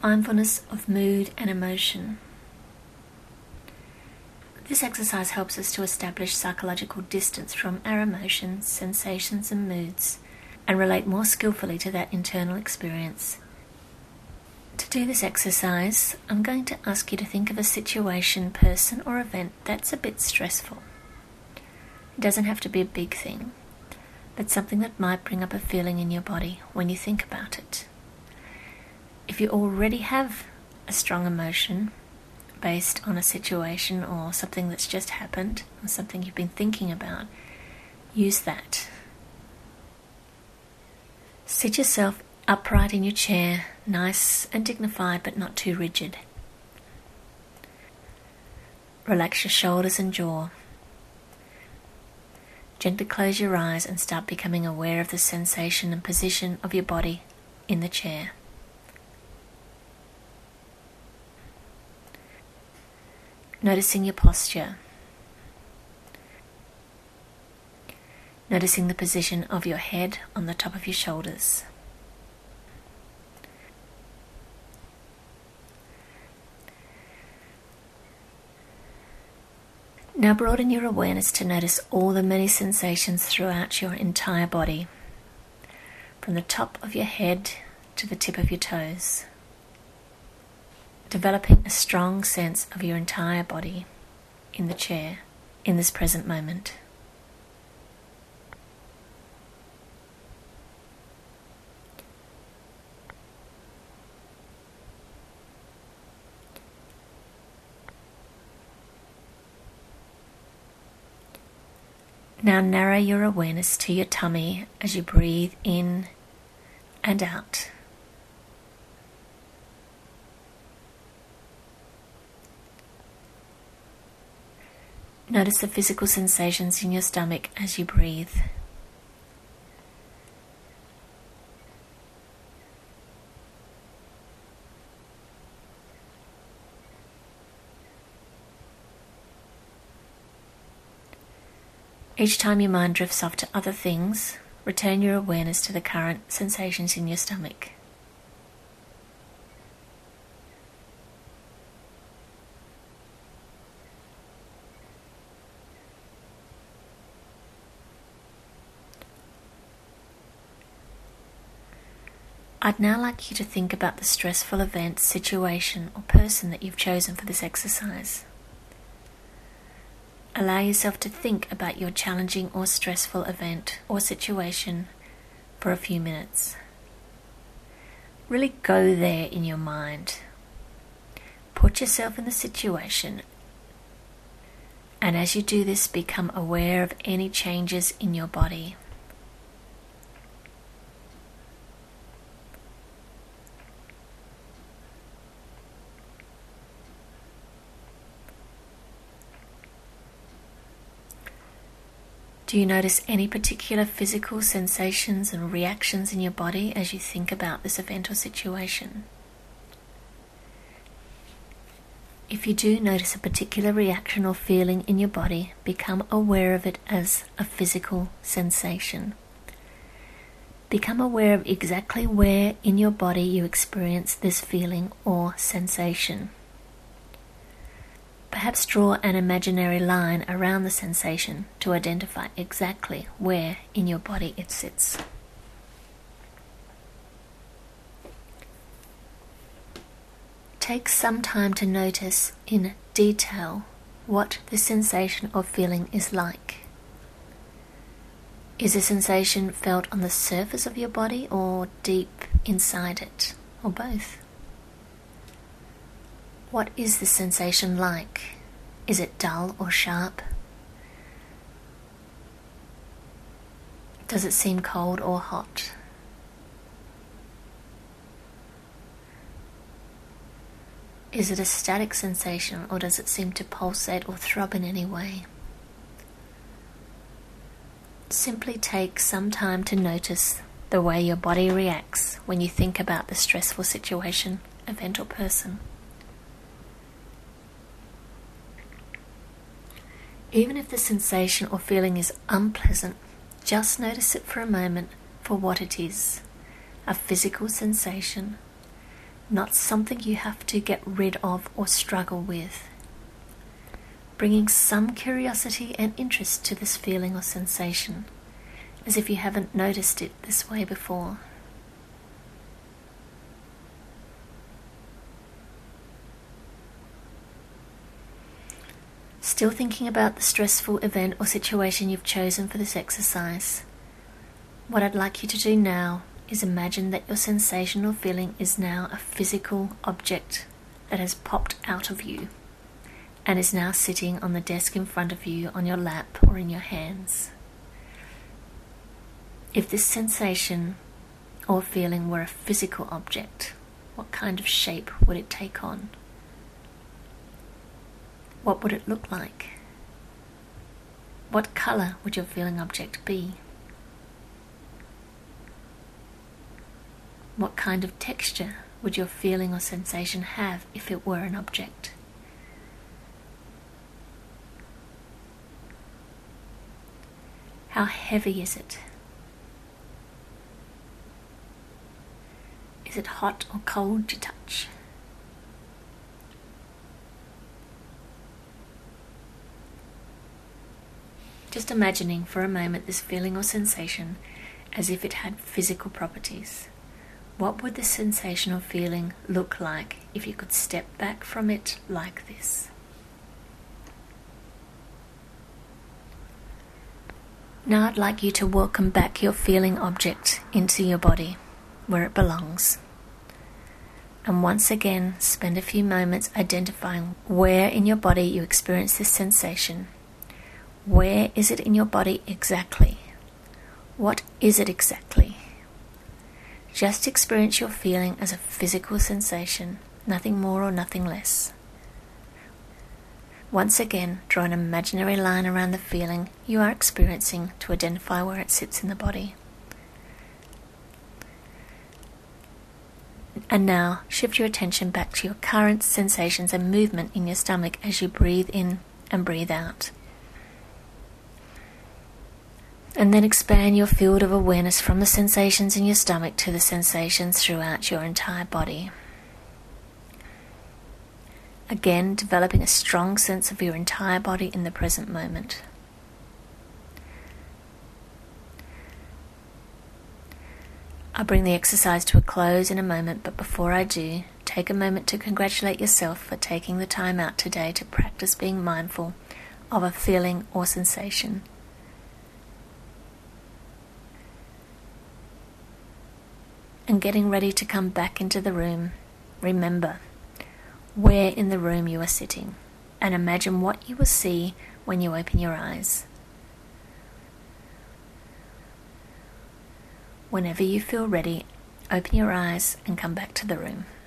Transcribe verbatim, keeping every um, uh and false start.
mindfulness of mood and emotion. This exercise helps us to establish psychological distance from our emotions, sensations and moods, and relate more skillfully to that internal experience. To do this exercise, I'm going to ask you to think of a situation, person or event that's a bit stressful. It doesn't have to be a big thing, but something that might bring up a feeling in your body when you think about it. If you already have a strong emotion based on a situation or something that's just happened or something you've been thinking about, use that. Sit yourself upright in your chair, nice and dignified but not too rigid. Relax your shoulders and jaw. Gently close your eyes and start becoming aware of the sensation and position of your body in the chair. Noticing your posture. Noticing the position of your head on the top of your shoulders. Now broaden your awareness to notice all the many sensations throughout your entire body, from the top of your head to the tip of your toes, developing a strong sense of your entire body in the chair in this present moment. Now narrow your awareness to your tummy as you breathe in and out. Notice the physical sensations in your stomach as you breathe. Each time your mind drifts off to other things, return your awareness to the current sensations in your stomach. I'd now like you to think about the stressful event, situation, or person that you've chosen for this exercise. Allow yourself to think about your challenging or stressful event or situation for a few minutes. Really go there in your mind. Put yourself in the situation, and as you do this, become aware of any changes in your body. Do you notice any particular physical sensations and reactions in your body as you think about this event or situation? If you do notice a particular reaction or feeling in your body, become aware of it as a physical sensation. Become aware of exactly where in your body you experience this feeling or sensation. Perhaps draw an imaginary line around the sensation to identify exactly where in your body it sits. Take some time to notice in detail what the sensation or feeling is like. Is the sensation felt on the surface of your body or deep inside it, or both? What is the sensation like? Is it dull or sharp? Does it seem cold or hot? Is it a static sensation, or does it seem to pulsate or throb in any way? Simply take some time to notice the way your body reacts when you think about the stressful situation, event or person. Even if the sensation or feeling is unpleasant, just notice it for a moment for what it is, a physical sensation. not something you have to get rid of or struggle with. Bringing some curiosity and interest to this feeling or sensation, as if you haven't noticed it this way before. Still thinking about the stressful event or situation you've chosen for this exercise, what I'd like you to do now is imagine that your sensation or feeling is now a physical object that has popped out of you and is now sitting on the desk in front of you, on your lap or in your hands. If this sensation or feeling were a physical object, what kind of shape would it take on? What would it look like? What colour would your feeling object be? What kind of texture would your feeling or sensation have if it were an object? How heavy is it? Is it hot or cold to touch? Just imagining for a moment this feeling or sensation as if it had physical properties. What would the sensation or feeling look like if you could step back from it like this? Now I'd like you to welcome back your feeling object into your body, where it belongs. And once again, spend a few moments identifying where in your body you experience this sensation. Where is it in your body exactly? What is it exactly? Just experience your feeling as a physical sensation, nothing more or nothing less. Once again, draw an imaginary line around the feeling you are experiencing to identify where it sits in the body. And now, shift your attention back to your current sensations and movement in your stomach as you breathe in and breathe out. And then expand your field of awareness from the sensations in your stomach to the sensations throughout your entire body. Again, developing a strong sense of your entire body in the present moment. I'll bring the exercise to a close in a moment, but before I do, take a moment to congratulate yourself for taking the time out today to practice being mindful of a feeling or sensation. And getting ready to come back into the room, remember where in the room you are sitting, and imagine what you will see when you open your eyes. Whenever you feel ready, open your eyes and come back to the room.